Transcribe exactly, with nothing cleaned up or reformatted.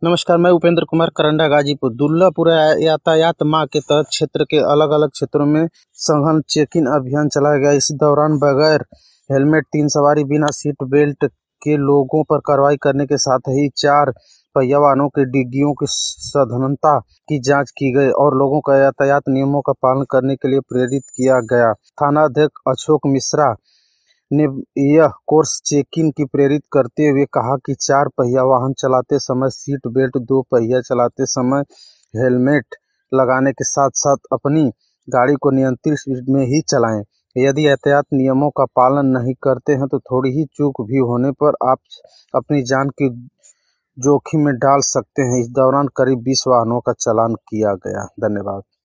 नमस्कार, मैं उपेंद्र कुमार करंडा गाजीपुर। दुर्लापुर यातायात माह के तहत क्षेत्र के अलग अलग क्षेत्रों में सघन चेकिंग अभियान चलाया गया। इस दौरान बगैर हेलमेट, तीन सवारी, बिना सीट बेल्ट के लोगों पर कार्रवाई करने के साथ ही चार पहिया वाहनों की डिग्गियों की सधनता की जांच की गई और लोगों को यातायात नियमों का पालन करने के लिए प्रेरित किया गया। थानाध्यक्ष अशोक मिश्रा ने यह कोर्स चेकिंग की प्रेरित करते हुए कहा कि चार पहिया वाहन चलाते समय सीट बेल्ट, दो पहिया चलाते समय हेलमेट लगाने के साथ साथ अपनी गाड़ी को नियंत्रित स्पीड में ही चलाएं। यदि यातायात नियमों का पालन नहीं करते हैं तो थोड़ी ही चूक भी होने पर आप अपनी जान की जोखिम में डाल सकते हैं। इस दौरान करीब बीस वाहनों का चालान किया गया। धन्यवाद।